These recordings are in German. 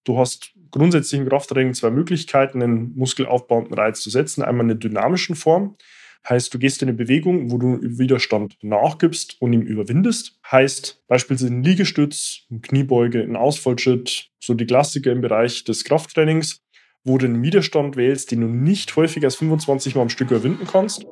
Du hast grundsätzlich im Krafttraining zwei Möglichkeiten, einen muskelaufbauenden Reiz zu setzen. Einmal in der dynamischen Form, heißt, du gehst in eine Bewegung, wo du Widerstand nachgibst und ihn überwindest. Heißt beispielsweise ein Liegestütz, eine Kniebeuge, ein Ausfallschritt, so die Klassiker im Bereich des Krafttrainings, wo du einen Widerstand wählst, den du nicht häufiger als 25 Mal am Stück überwinden kannst.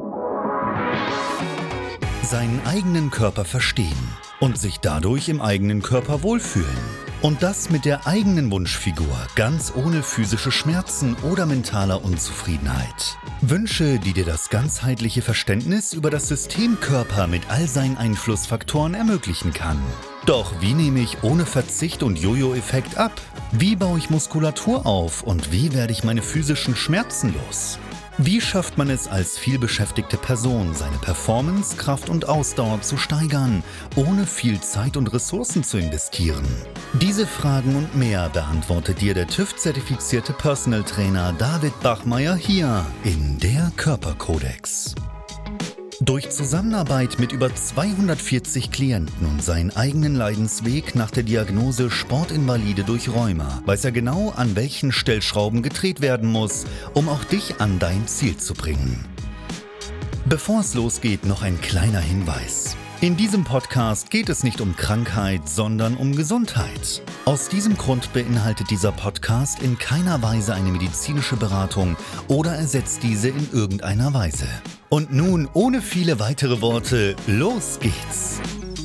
Seinen eigenen Körper verstehen und sich dadurch im eigenen Körper wohlfühlen. Und das mit der eigenen Wunschfigur, ganz ohne physische Schmerzen oder mentaler Unzufriedenheit. Wünsche, die dir das ganzheitliche Verständnis über das System Körper mit all seinen Einflussfaktoren ermöglichen kann. Doch wie nehme ich ohne Verzicht und Jojo-Effekt ab? Wie baue ich Muskulatur auf und wie werde ich meine physischen Schmerzen los? Wie schafft man es als vielbeschäftigte Person, seine Performance, Kraft und Ausdauer zu steigern, ohne viel Zeit und Ressourcen zu investieren? Diese Fragen und mehr beantwortet dir der TÜV-zertifizierte Personal Trainer David Bachmeier hier in der Körperkodex. Durch Zusammenarbeit mit über 240 Klienten und seinen eigenen Leidensweg nach der Diagnose Sportinvalide durch Rheuma weiß er genau, an welchen Stellschrauben gedreht werden muss, um auch dich an dein Ziel zu bringen. Bevor es losgeht, noch ein kleiner Hinweis. In diesem Podcast geht es nicht um Krankheit, sondern um Gesundheit. Aus diesem Grund beinhaltet dieser Podcast in keiner Weise eine medizinische Beratung oder ersetzt diese in irgendeiner Weise. Und nun, ohne viele weitere Worte, los geht's!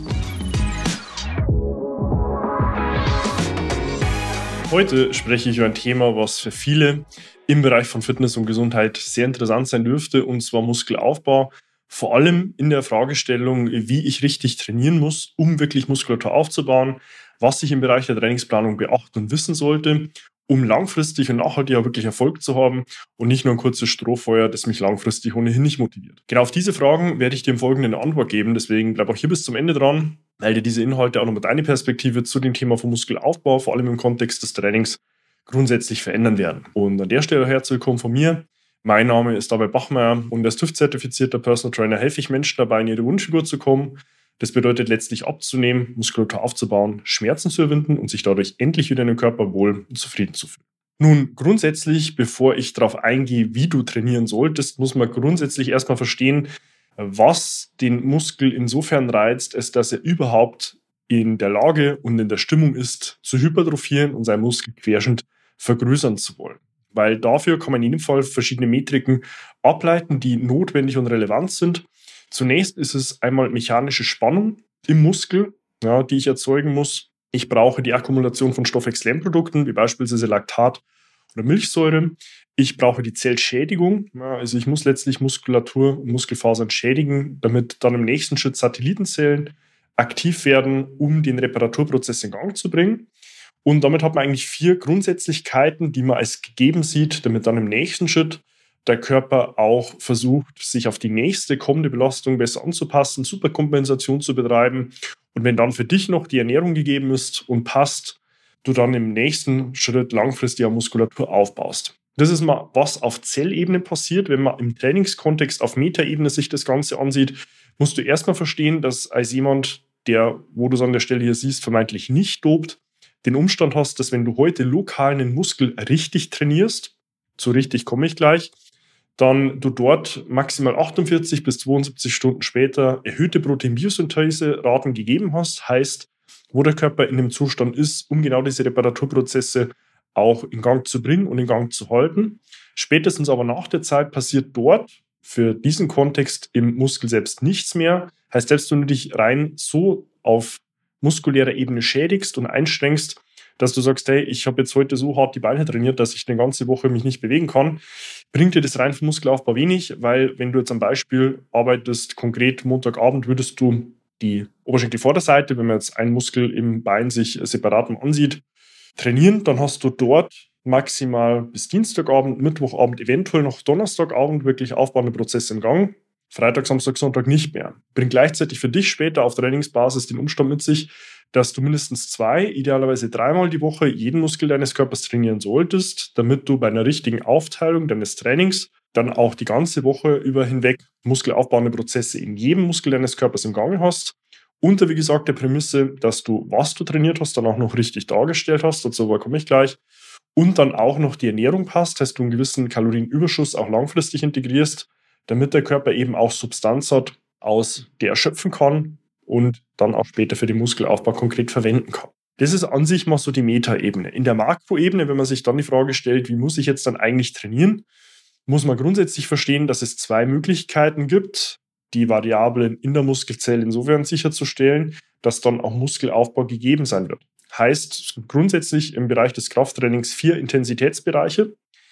Heute spreche ich über ein Thema, was für viele im Bereich von Fitness und Gesundheit sehr interessant sein dürfte, und zwar Muskelaufbau. Vor allem in der Fragestellung, wie ich richtig trainieren muss, um wirklich Muskulatur aufzubauen, was ich im Bereich der Trainingsplanung beachten und wissen sollte, um langfristig und nachhaltig auch wirklich Erfolg zu haben und nicht nur ein kurzes Strohfeuer, das mich langfristig ohnehin nicht motiviert. Genau auf diese Fragen werde ich dir im Folgenden eine Antwort geben, deswegen bleib auch hier bis zum Ende dran, weil dir diese Inhalte auch nochmal deine Perspektive zu dem Thema von Muskelaufbau, vor allem im Kontext des Trainings, grundsätzlich verändern werden. Und an der Stelle herzlich willkommen von mir. Mein Name ist David Bachmeier und als TÜV-zertifizierter Personal Trainer helfe ich Menschen dabei, in ihre Wunschfigur zu kommen. Das bedeutet letztlich abzunehmen, Muskulatur aufzubauen, Schmerzen zu überwinden und sich dadurch endlich wieder in den Körper wohl und zufrieden zu fühlen. Nun, grundsätzlich, bevor ich darauf eingehe, wie du trainieren solltest, muss man grundsätzlich erstmal verstehen, was den Muskel insofern reizt, als dass er überhaupt in der Lage und in der Stimmung ist, zu hypertrophieren und seinen Muskel querschnitt vergrößern zu wollen. Weil dafür kann man in jedem Fall verschiedene Metriken ableiten, die notwendig und relevant sind. Zunächst ist es einmal mechanische Spannung im Muskel, die ich erzeugen muss. Ich brauche die Akkumulation von Stoffwechselprodukten, wie beispielsweise Laktat oder Milchsäure. Ich brauche die Zellschädigung, also ich muss letztlich Muskulatur und Muskelfasern schädigen, damit dann im nächsten Schritt Satellitenzellen aktiv werden, um den Reparaturprozess in Gang zu bringen. Und damit hat man eigentlich 4 Grundsätzlichkeiten, die man als gegeben sieht, damit dann im nächsten Schritt der Körper auch versucht, sich auf die nächste kommende Belastung besser anzupassen, Superkompensation zu betreiben. Und wenn dann für dich noch die Ernährung gegeben ist und passt, du dann im nächsten Schritt langfristig Muskulatur aufbaust. Das ist mal, was auf Zellebene passiert. Wenn man im Trainingskontext auf Metaebene sich das Ganze ansieht, musst du erstmal verstehen, dass als jemand, der, wo du es an der Stelle hier siehst, vermeintlich nicht dopt, den Umstand hast, dass wenn du heute lokal einen Muskel richtig trainierst, so richtig komme ich gleich, dann du dort maximal 48 bis 72 Stunden später erhöhte Proteinbiosynthese-Raten gegeben hast, heißt, wo der Körper in dem Zustand ist, um genau diese Reparaturprozesse auch in Gang zu bringen und in Gang zu halten. Spätestens aber nach der Zeit passiert dort für diesen Kontext im Muskel selbst nichts mehr. Heißt, selbst wenn du dich rein so auf muskulärer Ebene schädigst und einschränkst, dass du sagst, hey, ich habe jetzt heute so hart die Beine trainiert, dass ich eine ganze Woche mich nicht bewegen kann, bringt dir das rein für Muskelaufbau wenig, weil wenn du jetzt am Beispiel arbeitest, konkret Montagabend würdest du die Oberschenkelvorderseite, wenn man jetzt einen Muskel im Bein sich separat ansieht, trainieren, dann hast du dort maximal bis Dienstagabend, Mittwochabend, eventuell noch Donnerstagabend wirklich aufbauende Prozesse im Gang. Freitag, Samstag, Sonntag nicht mehr. Bringt gleichzeitig für dich später auf Trainingsbasis den Umstand mit sich, dass du mindestens 2, idealerweise 3-mal die Woche jeden Muskel deines Körpers trainieren solltest, damit du bei einer richtigen Aufteilung deines Trainings dann auch die ganze Woche über hinweg muskelaufbauende Prozesse in jedem Muskel deines Körpers im Gange hast Unter, wie gesagt, der Prämisse, dass du, was du trainiert hast, dann auch noch richtig dargestellt hast. Dazu komme ich gleich. Und dann auch noch die Ernährung passt, dass du einen gewissen Kalorienüberschuss auch langfristig integrierst, damit der Körper eben auch Substanz hat, aus der er schöpfen kann und dann auch später für den Muskelaufbau konkret verwenden kann. Das ist an sich mal so die Metaebene. In der Makroebene, wenn man sich dann die Frage stellt, wie muss ich jetzt dann eigentlich trainieren, muss man grundsätzlich verstehen, dass es zwei Möglichkeiten gibt, die Variablen in der Muskelzelle insofern sicherzustellen, dass dann auch Muskelaufbau gegeben sein wird. Heißt grundsätzlich im Bereich des Krafttrainings 4 Intensitätsbereiche,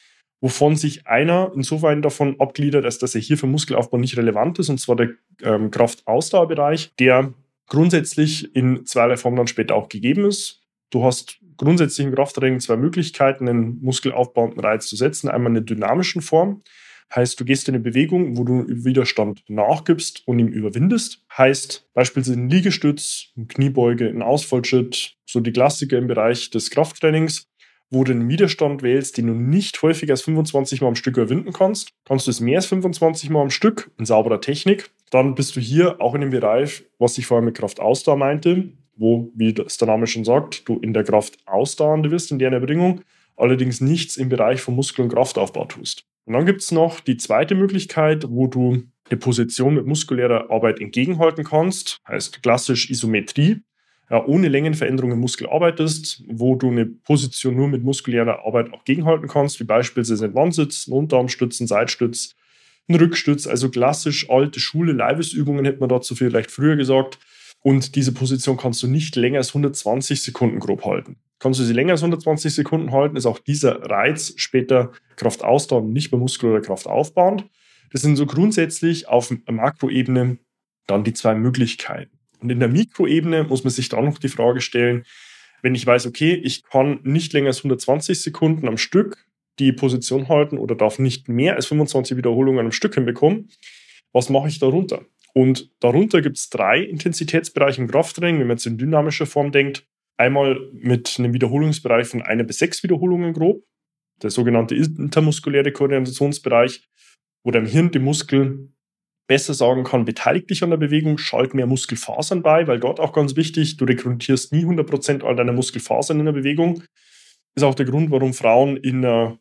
wovon sich einer insofern davon abgliedert, als dass er hier für Muskelaufbau nicht relevant ist, und zwar der Kraftausdauerbereich, der grundsätzlich in zweierlei Form dann später auch gegeben ist. Du hast grundsätzlich im Krafttraining 2 Möglichkeiten, einen muskelaufbauenden Reiz zu setzen. Einmal in der dynamischen Form, heißt, du gehst in eine Bewegung, wo du Widerstand nachgibst und ihn überwindest. Heißt beispielsweise ein Liegestütz, eine Kniebeuge, ein Ausfallschritt, so die Klassiker im Bereich des Krafttrainings, wo du einen Widerstand wählst, den du nicht häufiger als 25 Mal am Stück überwinden kannst. Kannst du es mehr als 25 Mal am Stück in sauberer Technik, dann bist du hier auch in dem Bereich, was ich vorher mit Kraftausdauer meinte, wo, wie das der Name schon sagt, du in der Kraft ausdauernde wirst, in deren Erbringung, allerdings nichts im Bereich von Muskel- und Kraftaufbau tust. Und dann gibt es noch die zweite Möglichkeit, wo du eine Position mit muskulärer Arbeit entgegenhalten kannst, heißt klassisch Isometrie, ja, ohne Längenveränderung im Muskel arbeitest, wo du eine Position nur mit muskulärer Arbeit auch gegenhalten kannst, wie beispielsweise ein Wandsitz, ein Unterarmstütz, ein Seitstütz, ein Rückstütz, also klassisch alte Schule, Leibesübungen hätte man dazu vielleicht früher gesagt. Und diese Position kannst du nicht länger als 120 Sekunden grob halten. Kannst du sie länger als 120 Sekunden halten, ist auch dieser Reiz später kraftausdauernd, nicht mehr muskulär oder kraftaufbauend. Das sind so grundsätzlich auf der Makroebene dann die 2 Möglichkeiten. Und in der Mikroebene muss man sich dann noch die Frage stellen, wenn ich weiß, okay, ich kann nicht länger als 120 Sekunden am Stück die Position halten oder darf nicht mehr als 25 Wiederholungen am Stück hinbekommen, was mache ich darunter? Und darunter gibt es 3 Intensitätsbereiche im Krafttraining, wenn man jetzt in dynamischer Form denkt. Einmal mit einem Wiederholungsbereich von 1 bis 6 Wiederholungen grob, der sogenannte intermuskuläre Koordinationsbereich, wo der im Hirn die Muskel besser sagen kann, beteilig dich an der Bewegung, schalt mehr Muskelfasern bei, weil dort auch ganz wichtig, du rekrutierst nie 100% all deiner Muskelfasern in der Bewegung. Ist auch der Grund, warum Frauen in einer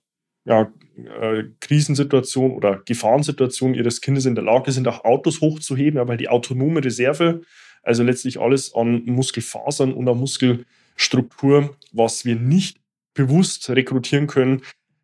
Krisensituation oder Gefahrensituation ihres Kindes in der Lage sind, auch Autos hochzuheben, weil die autonome Reserve, also letztlich alles an Muskelfasern und an Muskelstruktur, was wir nicht bewusst rekrutieren können,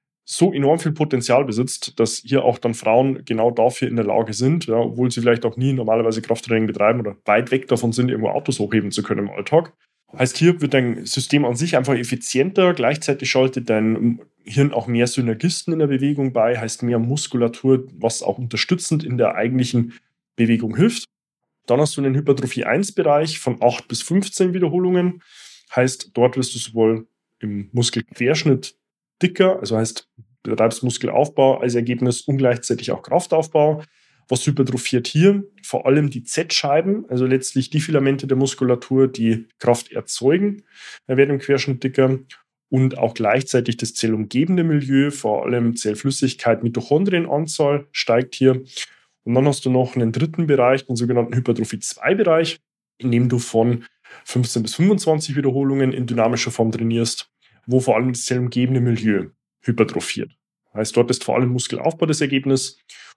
so enorm viel Potenzial besitzt, dass hier auch dann Frauen genau dafür in der Lage sind, ja, obwohl sie vielleicht auch nie normalerweise Krafttraining betreiben oder weit weg davon sind, irgendwo Autos hochheben zu können im Alltag. Heißt, hier wird dein System an sich einfach effizienter, gleichzeitig schaltet dein Hirn auch mehr Synergisten in der Bewegung bei, heißt mehr Muskulatur, was auch unterstützend in der eigentlichen Bewegung hilft. Dann hast du einen Hypertrophie-1-Bereich von 8 bis 15 Wiederholungen, heißt, dort wirst du sowohl im Muskelquerschnitt dicker, also heißt, du betreibst Muskelaufbau als Ergebnis und gleichzeitig auch Kraftaufbau. Was hypertrophiert hier? Vor allem die Z-Scheiben, also letztlich die Filamente der Muskulatur, die Kraft erzeugen, werden im Querschnitt dicker. Und auch gleichzeitig das zellumgebende Milieu, vor allem Zellflüssigkeit, Mitochondrienanzahl steigt hier. Und dann hast du noch einen dritten Bereich, den sogenannten Hypertrophie-2-Bereich, in dem du von 15 bis 25 Wiederholungen in dynamischer Form trainierst, wo vor allem das zellumgebende Milieu hypertrophiert. Heißt, dort ist vor allem Muskelaufbau das Ergebnis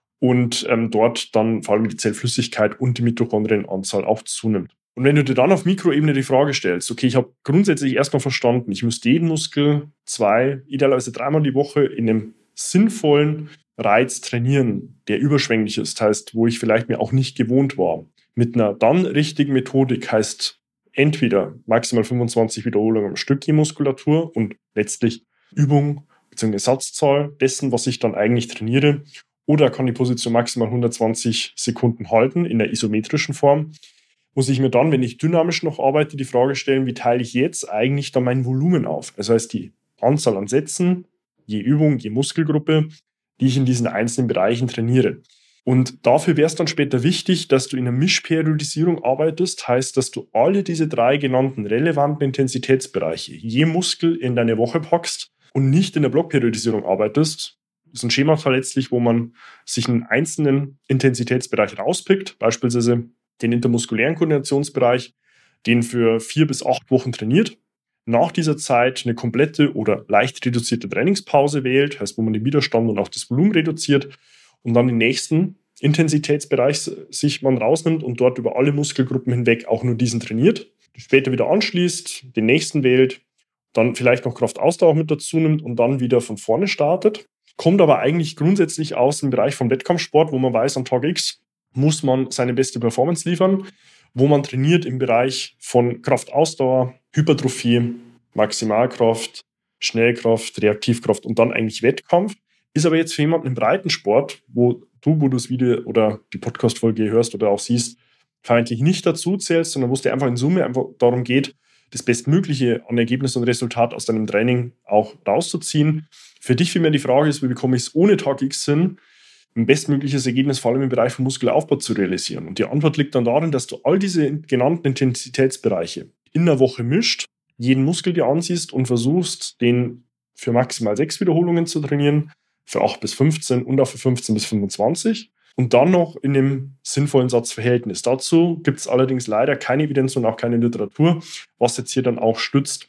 und dort dann vor allem die Zellflüssigkeit und die Mitochondrienanzahl auch zunimmt. Und wenn du dir dann auf Mikroebene die Frage stellst, okay, ich habe grundsätzlich erstmal verstanden, ich müsste jeden Muskel 2, idealerweise 3-mal die Woche in einem sinnvollen Reiz trainieren, der überschwänglich ist, heißt, wo ich vielleicht mir auch nicht gewohnt war. Mit einer dann richtigen Methodik heißt entweder maximal 25 Wiederholungen am Stück je Muskulatur und letztlich Übung bzw. Satzzahl dessen, was ich dann eigentlich trainiere, oder kann die Position maximal 120 Sekunden halten in der isometrischen Form. Muss ich mir dann, wenn ich dynamisch noch arbeite, die Frage stellen, wie teile ich jetzt eigentlich dann mein Volumen auf? Das heißt, die Anzahl an Sätzen, je Übung, je Muskelgruppe, die ich in diesen einzelnen Bereichen trainiere. Und dafür wäre es dann später wichtig, dass du in einer Mischperiodisierung arbeitest, heißt, dass du alle diese 3 genannten relevanten Intensitätsbereiche je Muskel in deine Woche packst und nicht in der Blockperiodisierung arbeitest. Das ist ein Schema letztlich, wo man sich einen einzelnen Intensitätsbereich rauspickt, beispielsweise den intermuskulären Koordinationsbereich, den für 4 bis 8 Wochen trainiert, nach dieser Zeit eine komplette oder leicht reduzierte Trainingspause wählt, heißt, wo man den Widerstand und auch das Volumen reduziert und dann den nächsten Intensitätsbereich sich man rausnimmt und dort über alle Muskelgruppen hinweg auch nur diesen trainiert, später wieder anschließt, den nächsten wählt, dann vielleicht noch Kraftausdauer mit dazu nimmt und dann wieder von vorne startet. Kommt aber eigentlich grundsätzlich aus dem Bereich vom Wettkampfsport, wo man weiß, an Tag X muss man seine beste Performance liefern, wo man trainiert im Bereich von Kraftausdauer, Hypertrophie, Maximalkraft, Schnellkraft, Reaktivkraft und dann eigentlich Wettkampf. Ist aber jetzt für jemanden im Breitensport, wo du das Video oder die Podcast-Folge hörst oder auch siehst, vermeintlich nicht dazu zählst, sondern wo es dir einfach in Summe einfach darum geht, das Bestmögliche an Ergebnis und Resultat aus deinem Training auch rauszuziehen. Für dich vielmehr die Frage ist, wie bekomme ich es ohne Tag X hin, ein bestmögliches Ergebnis vor allem im Bereich von Muskelaufbau zu realisieren. Und die Antwort liegt dann darin, dass du all diese genannten Intensitätsbereiche in der Woche mischt, jeden Muskel dir ansiehst und versuchst, den für maximal 6 Wiederholungen zu trainieren, für 8 bis 15 und auch für 15 bis 25 und dann noch in dem sinnvollen Satzverhältnis. Dazu gibt es allerdings leider keine Evidenz und auch keine Literatur, was jetzt hier dann auch stützt,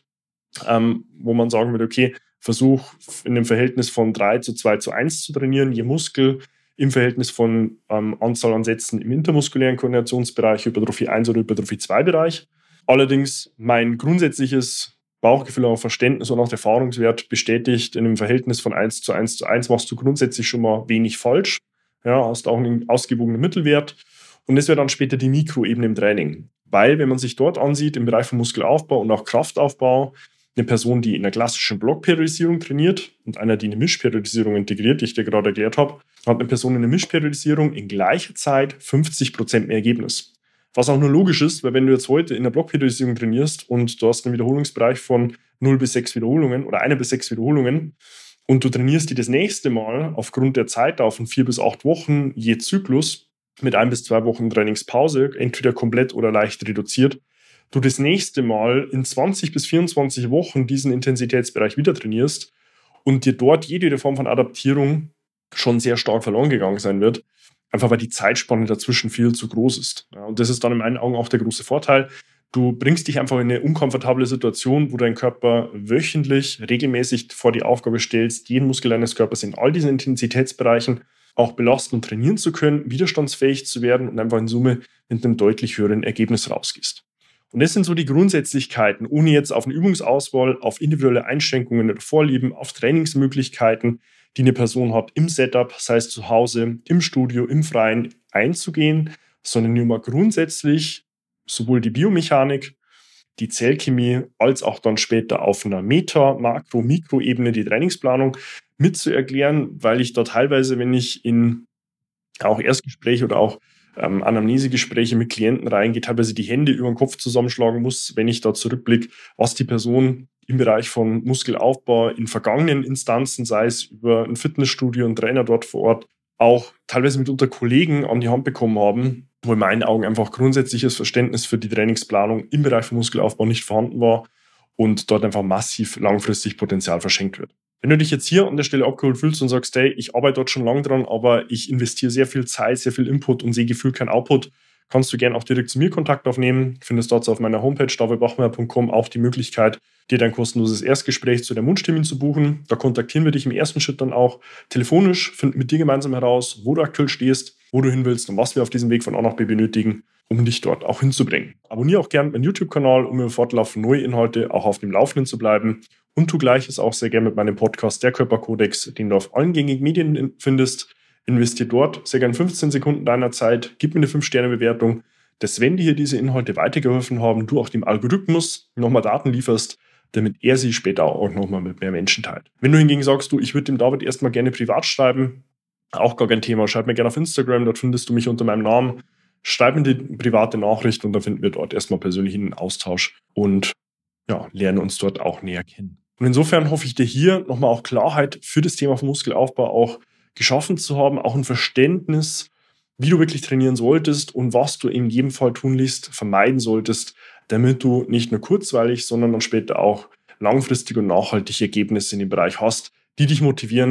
wo man sagen würde, okay, versuch in dem Verhältnis von 3:2:1 zu trainieren, je Muskel im Verhältnis von Anzahl an Sätzen im intermuskulären Koordinationsbereich, Hypertrophie 1 oder Hypertrophie 2 Bereich. Allerdings mein grundsätzliches Bauchgefühl, auch Verständnis und auch der Erfahrungswert bestätigt, in einem Verhältnis von 1:1:1 machst du grundsätzlich schon mal wenig falsch. Ja, hast auch einen ausgewogenen Mittelwert. Und das wäre dann später die Mikroebene im Training. Weil, wenn man sich dort ansieht, im Bereich von Muskelaufbau und auch Kraftaufbau, eine Person, die in einer klassischen Blockperiodisierung trainiert und einer, die eine Mischperiodisierung integriert, die ich dir gerade erklärt habe, hat eine Person in der Mischperiodisierung in gleicher Zeit 50% mehr Ergebnis. Was auch nur logisch ist, weil wenn du jetzt heute in der Blockperiodisierung trainierst und du hast einen Wiederholungsbereich von 0 bis 6 Wiederholungen oder 1 bis 6 Wiederholungen und du trainierst die das nächste Mal aufgrund der Zeitdauer von 4 bis 8 Wochen je Zyklus mit 1 bis 2 Wochen Trainingspause, entweder komplett oder leicht reduziert, du das nächste Mal in 20 bis 24 Wochen diesen Intensitätsbereich wieder trainierst und dir dort jede Form von Adaptierung schon sehr stark verloren gegangen sein wird, einfach weil die Zeitspanne dazwischen viel zu groß ist. Ja, und das ist dann in meinen Augen auch der große Vorteil. Du bringst dich einfach in eine unkomfortable Situation, wo dein Körper wöchentlich, regelmäßig vor die Aufgabe stellst, jeden Muskel deines Körpers in all diesen Intensitätsbereichen auch belasten und trainieren zu können, widerstandsfähig zu werden und einfach in Summe mit einem deutlich höheren Ergebnis rausgehst. Und das sind so die Grundsätzlichkeiten, ohne jetzt auf eine Übungsauswahl, auf individuelle Einschränkungen oder Vorlieben, auf Trainingsmöglichkeiten, die eine Person hat im Setup, sei es zu Hause, im Studio, im Freien, einzugehen, sondern nur mal grundsätzlich sowohl die Biomechanik, die Zellchemie, als auch dann später auf einer Meta-, Makro-, Mikroebene die Trainingsplanung mitzuerklären, weil ich da teilweise, wenn ich in auch Erstgespräche oder auch Anamnesegespräche mit Klienten reingehe, teilweise die Hände über den Kopf zusammenschlagen muss, wenn ich da zurückblicke, was die Person im Bereich von Muskelaufbau in vergangenen Instanzen, sei es über ein Fitnessstudio, einen Trainer dort vor Ort, auch teilweise mitunter Kollegen an die Hand bekommen haben, wo in meinen Augen einfach grundsätzliches Verständnis für die Trainingsplanung im Bereich von Muskelaufbau nicht vorhanden war und dort einfach massiv langfristig Potenzial verschenkt wird. Wenn du dich jetzt hier an der Stelle abgeholt fühlst und sagst, hey, ich arbeite dort schon lange dran, aber ich investiere sehr viel Zeit, sehr viel Input und sehe gefühlt kein Output, kannst du gerne auch direkt zu mir Kontakt aufnehmen. Du findest dort auf meiner Homepage davidbachmeier.com auch die Möglichkeit, dir dein kostenloses Erstgespräch zu deinem Wunschtermin zu buchen. Da kontaktieren wir dich im ersten Schritt dann auch telefonisch, finden mit dir gemeinsam heraus, wo du aktuell stehst, wo du hin willst und was wir auf diesem Weg von A nach B benötigen, um dich dort auch hinzubringen. Abonniere auch gerne meinen YouTube-Kanal, um im Fortlauf von neue Inhalte auch auf dem Laufenden zu bleiben. Und tu Gleiches auch sehr gerne mit meinem Podcast Der Körperkodex, den du auf allen gängigen Medien findest. Investier dort sehr gerne 15 Sekunden deiner Zeit, gib mir eine 5-Sterne-Bewertung, dass wenn dir hier diese Inhalte weitergeholfen haben, du auch dem Algorithmus nochmal Daten lieferst, damit er sie später auch nochmal mit mehr Menschen teilt. Wenn du hingegen sagst, ich würde dem David erstmal gerne privat schreiben, auch gar kein Thema, schreib mir gerne auf Instagram, dort findest du mich unter meinem Namen, schreib mir die private Nachricht und dann finden wir dort erstmal persönlichen Austausch und lernen uns dort auch näher kennen. Und insofern hoffe ich dir hier nochmal auch Klarheit für das Thema von Muskelaufbau auch geschaffen zu haben, auch ein Verständnis, wie du wirklich trainieren solltest und was du in jedem Fall tunlichst vermeiden solltest, damit du nicht nur kurzweilig, sondern dann später auch langfristig und nachhaltig Ergebnisse in dem Bereich hast, die dich motivieren,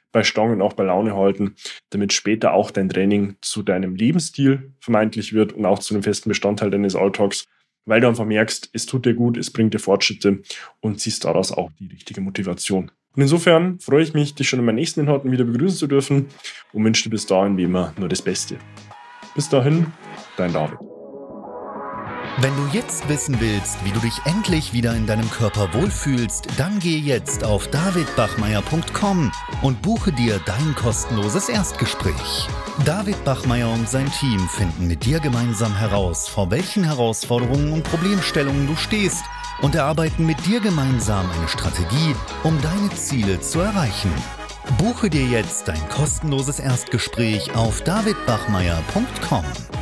bei Stange und auch bei Laune halten, damit später auch dein Training zu deinem Lebensstil vermeintlich wird und auch zu einem festen Bestandteil deines Alltags, weil du einfach merkst, es tut dir gut, es bringt dir Fortschritte und ziehst daraus auch die richtige Motivation. Und insofern freue ich mich, dich schon in meinen nächsten Inhalten wieder begrüßen zu dürfen und wünsche dir bis dahin wie immer nur das Beste. Bis dahin, dein David. Wenn du jetzt wissen willst, wie du dich endlich wieder in deinem Körper wohlfühlst, dann geh jetzt auf davidbachmeier.com und buche dir dein kostenloses Erstgespräch. David Bachmeier und sein Team finden mit dir gemeinsam heraus, vor welchen Herausforderungen und Problemstellungen du stehst und erarbeiten mit dir gemeinsam eine Strategie, um deine Ziele zu erreichen. Buche dir jetzt dein kostenloses Erstgespräch auf davidbachmeier.com.